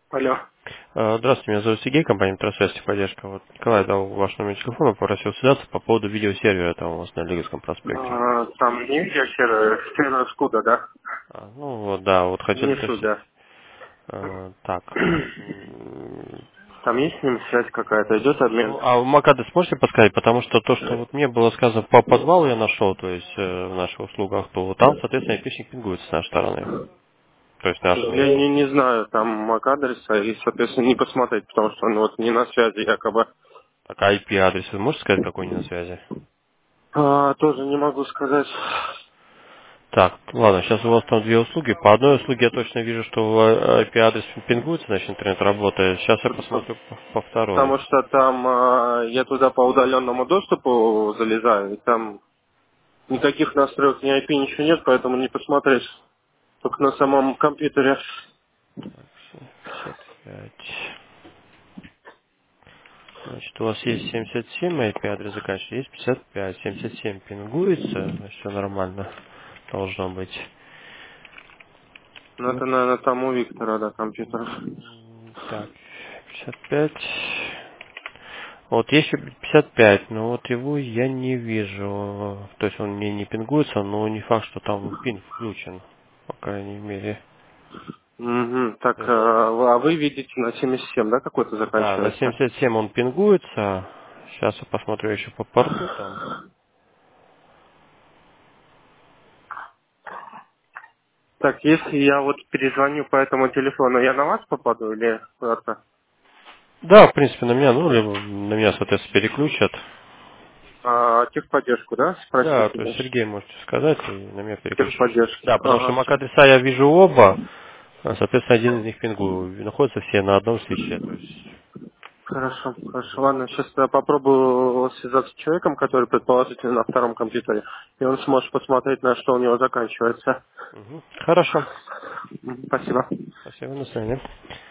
Алло. Здравствуйте, меня зовут Сергей, компания Трасвязь поддержка. Вот Николай дал ваш номер телефона, попросил связаться по поводу видеосервера там у вас на Лиговском проспекте. Там не видеосервер, сервер Скуда, да? Ну вот, да, вот хотели Несу, уточнить. да. Так. Там есть с ним связь какая-то, идет обмен? Ну, а в МАК-адрес можете подсказать? Потому что то, что вот мне было сказано по подвалу я нашел, то есть в наших услугах, то вот там, соответственно, IP-шник пингуется с нашей стороны. То есть К наш. сожалению, не знаю там MAC-адреса и, соответственно, не посмотреть, потому что он вот не на связи якобы. Так, а IP-адрес вы можете сказать, какой не на связи? Тоже не могу сказать. Так, ладно, сейчас у вас там две услуги. По одной услуге я точно вижу, что IP-адрес пингуется, значит, интернет работает. Сейчас я посмотрю по второй. Потому что там я туда по удаленному доступу залезаю, и там никаких настроек ни IP, ничего нет, поэтому не посмотреть. Только на самом компьютере. 55. Значит, у вас есть 77 IP-адрес заканчивается, есть 55. 77 пингуется, значит, все нормально должно быть. Ну, Ну, это, наверное, там у Виктора, да, компьютер. так, 55. Вот есть 55, но вот его я не вижу. То есть он мне не пингуется, но не факт, что там пин включен, по крайней мере. Мгм. Так, То есть, а вы видите на 77, да, какой-то да, на заканчивается? 77 он пингуется. Сейчас я посмотрю еще по порту там. Так, если я вот перезвоню по этому телефону, я на вас попаду или куда-то? Да, в принципе, на меня, ну, либо на меня, соответственно, переключат. Техподдержку, да, Да, спросите, то да? есть Сергей можете сказать, и на меня переключишь. Техподдержки. Да, потому что Ага, MAC-адреса я вижу оба, соответственно, один из них пингу. Находятся все на одном свече, то есть. хорошо, хорошо. Ладно, сейчас я попробую связаться с человеком, который предположительно на втором компьютере, и он сможет посмотреть, на что у него заканчивается. Хорошо. Спасибо. Спасибо, до свидания.